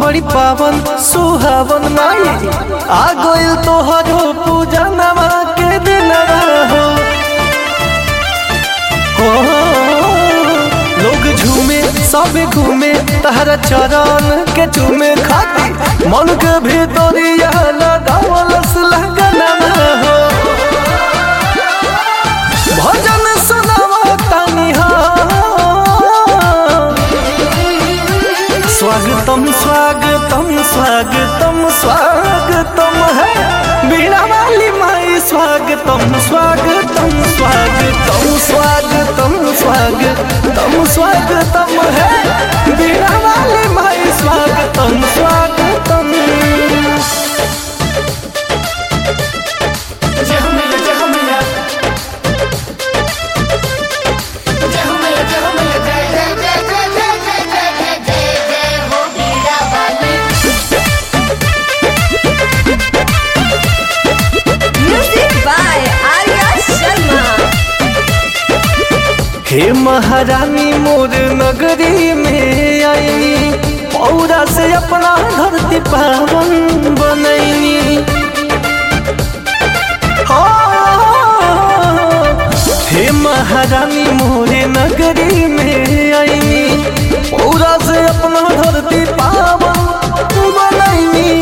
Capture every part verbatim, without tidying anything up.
बड़ी पावन सुहावन माई आ गइल तोहरो पूजा नवा के दिनवा हो हो लोग झूमे सब घूमे तहरा चरण के चूमे खाती मन के भीतरिया लगावलस लगनवा हो भजन सुनावा तनी हो स्वागतम स्वागतम स्वागतम स्वागतम है बीड़ा वाली माई स्वागतम स्वागतम स्वागतम स्वागतम स्वागतम स्वागतम है बीड़ा वाली माई स्वागतम स्वागतम। हे महारानी मोर नगरी में आई पौरा से अपना धरती पावन बनैनी हे महारानी मोर नगरी में आई पौरा से अपना धरती पावन बनैनी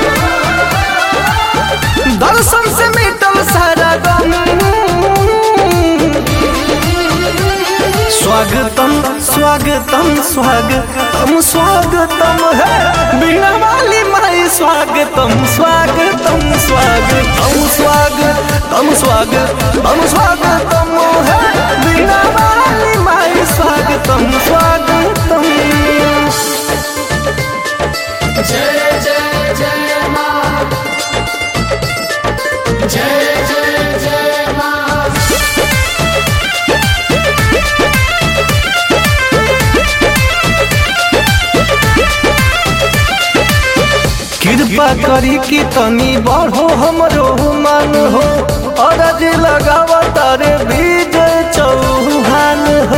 दर्शन से मिटल सारा गम स्वागतम स्वागतम स्वागतम स्वागतम है बीड़ा वाली माई स्वागतम स्वागतम स्वागतम स्वागतम स्वागतम स्वागतम है बीड़ा वाली माई स्वागतम स्वागतम। जय जय जय माँ जय जय जय माँ। कृपा करी कि तनी बढ़ो हमरो मान हो अरज लगावा तारे विजय चौहान हो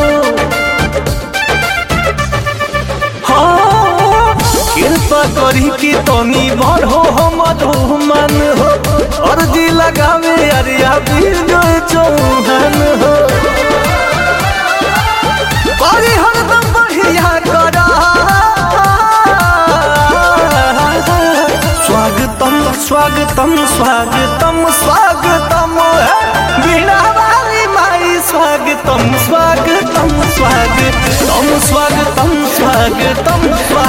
हाँ कृपा करी कि तनी बढ़ो हमरो मान हो अरज लगावे अरिया विजय चौहान हो करी हरदम बढ़िया करा स्वागतम स्वागतम स्वागतम स्वागतम है बीड़ा वाली माई स्वागतम स्वागतम स्वागतम स्वागतम स्वागतम स्वागतम।